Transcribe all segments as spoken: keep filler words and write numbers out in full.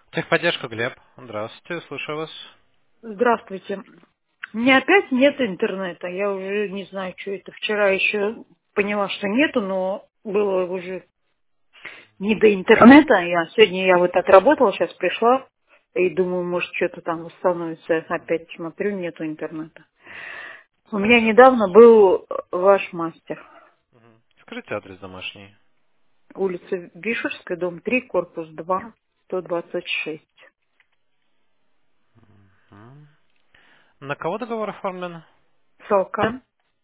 Техподдержка, Глеб. Здравствуйте, слушаю вас. Здравствуйте. У меня опять нет интернета. Я уже не знаю, что это. Вчера еще поняла, что нету, но было уже не до интернета. Я, сегодня я вот отработала, сейчас пришла и думаю, может, что-то там восстановится. Опять смотрю, нету интернета. У меня Скажите адрес. недавно был ваш мастер. Мгм. Скажите адрес домашний. Улица Вишерская, дом три, корпус два, сто двадцать шесть. Мгм. На кого договор оформлен? Салкан.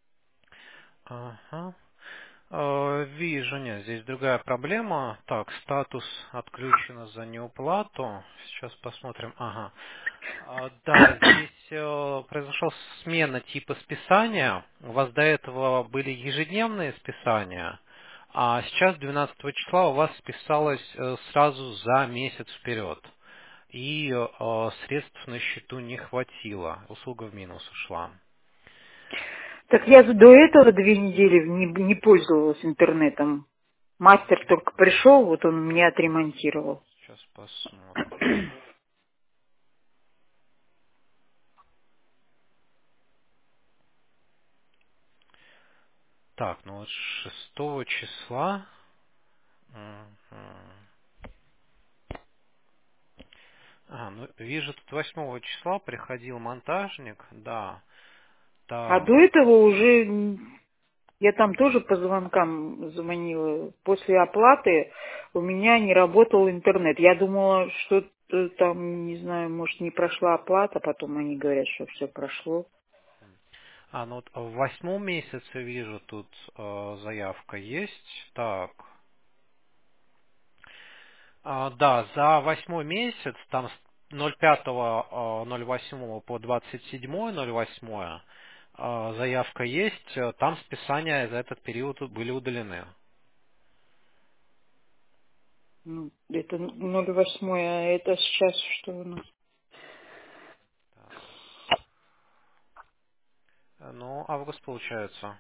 Ага. Э, Вижу, нет, здесь другая проблема. Так, статус отключено за неуплату. Сейчас посмотрим. Ага. А, Да, здесь э, произошла смена типа списания. У вас до этого были ежедневные списания, а сейчас двенадцатого числа у вас списалось э, сразу за месяц вперед. И э, средств на счету не хватило. Услуга в минус ушла. Так я до этого две недели не, не пользовалась интернетом. Мастер только пришел, вот он мне отремонтировал. Сейчас посмотрим. Так, ну вот шестого числа. Мгм. А, ну вижу, тут восьмого числа приходил монтажник, да. А Так. до этого уже м, я там тоже по звонкам звонила. После оплаты у меня не работал интернет. Я думала, что там, не знаю, может, не прошла оплата, потом они говорят, что все прошло. А, ну вот в восьмом месяце вижу, тут э, заявка есть. Так. А, да, за восьмой месяц, там с ноль пятого ноль восьмого по двадцать седьмое ноль восьмое э, заявка есть. э, Там списания за этот период были удалены. Ну, это ноль восемь, а это сейчас что у нас? Так. Э, Ну, август получается.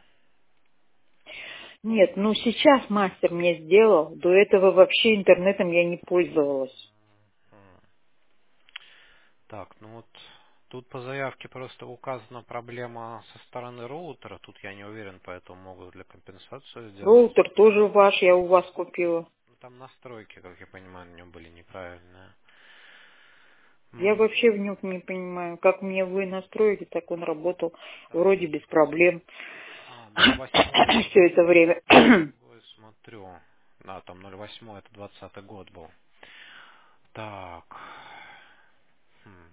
Нет, ну сейчас мастер мне сделал. До этого вообще интернетом я не пользовалась. М. Так, ну вот тут по заявке просто указана проблема со стороны роутера. Тут я не уверен, поэтому могут для компенсации сделать. Роутер тоже ваш, я у вас купила. Ну, там настройки, как я понимаю, на нем были неправильные. Я М, вообще в нем не понимаю, как мне вы настроили, так он работал Так, вроде без проблем а, ноль восемь, все это время. ой, смотрю. Да, там ноль восемь, это двадцатый год был. Так. Хм.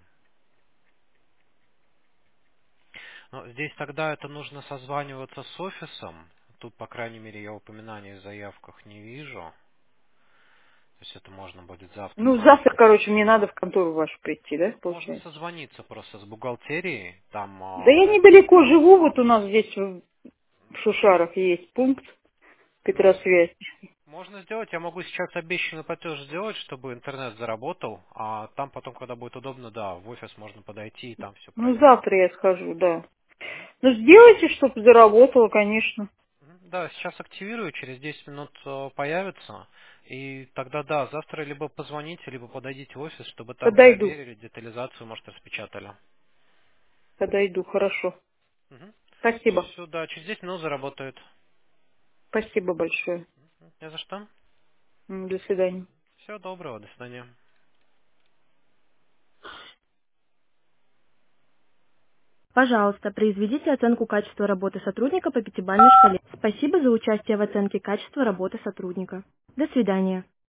Ну, здесь тогда это нужно созваниваться с офисом. Тут, по крайней мере, я упоминаний в заявках не вижу. То есть это можно будет завтра Ну, завтра, сделать. короче, мне надо в контору вашу прийти, да, Можно получается? созвониться просто с бухгалтерией. Там Да а, я за- недалеко живу, вот у нас здесь в в Шушарах есть пункт ну, Петросвязь. можно сделать. Я могу сейчас обещанный платеж сделать, чтобы интернет заработал. А там потом, когда будет удобно, да, в офис можно подойти и там все Ну, проверить. завтра я схожу, да. Ну, сделайте, чтобы заработало, конечно. Мгм. Да, сейчас активирую, через десять минут э, появится. И тогда, да, завтра либо позвоните, либо подойдите в офис, чтобы там Подойду, проверили, детализацию, может, распечатали. подойду, хорошо. Угу. Спасибо. Все, да, через десять минут заработает. Спасибо большое. Мгм. Не за что. М, До свидания. Всего доброго, до свидания. Пожалуйста, произведите оценку качества работы сотрудника по пятибалльной шкале. Спасибо за участие в оценке качества работы сотрудника. До свидания.